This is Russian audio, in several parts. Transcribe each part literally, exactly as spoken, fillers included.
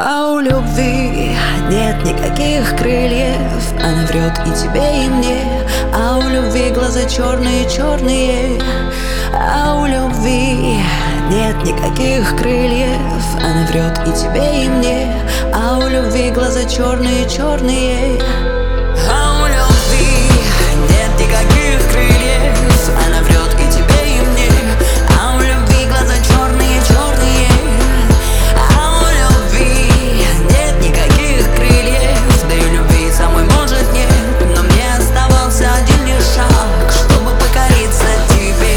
А у любви нет никаких крыльев, она врет и тебе, и мне. А у любви глаза черные-черные. А у любви нет никаких крыльев, она врет и тебе, и мне. А у любви глаза черные-черные. А у любви нет никаких крыльев, она врет и тебе, и мне. А у любви глаза черные-черные. А у любви нет никаких крыльев, да и любви самой может нет. Но мне оставался один лишь шаг, чтобы покориться тебе.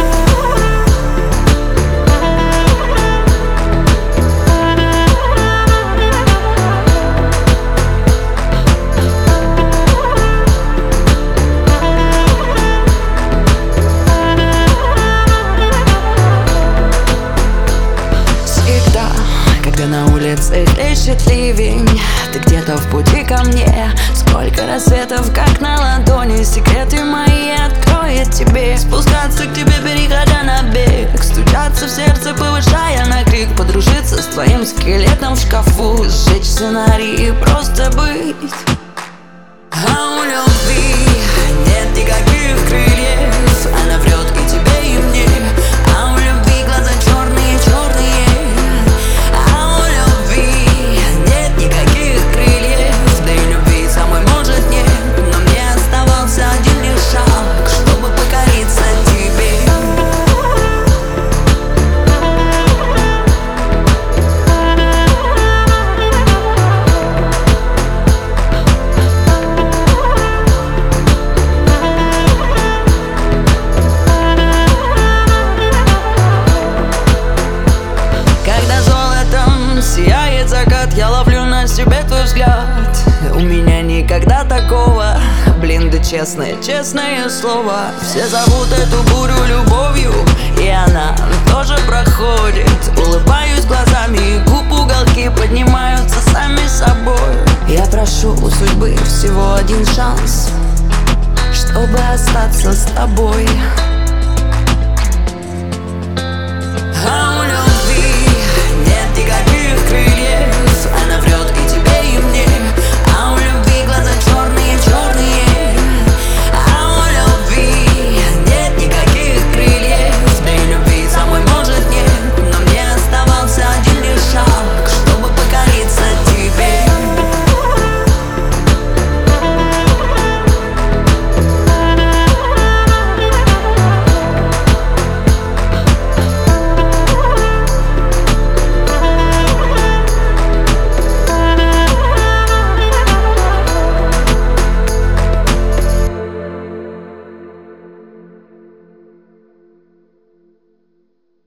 Когда на улице хлещет ливень, ты где-то в пути ко мне. Сколько рассветов, как на ладони, секреты мои откроет тебе. Спускаться к тебе, переходя на бег, стучаться в сердце, повышая на крик. Подружиться с твоим скелетом в шкафу, сжечь сценарий и просто быть. А у любви нет никаких крыльев, она врет и тебе, и мне. А у любви глаза черные-черные. Сияет закат, я ловлю на себе твой взгляд. У меня никогда такого, блин, да честное, честное слово. Все зовут эту бурю любовью, и она тоже проходит. Улыбаюсь глазами, и губ уголки поднимаются сами собой. Я прошу у судьбы всего один шанс, чтобы остаться с тобой.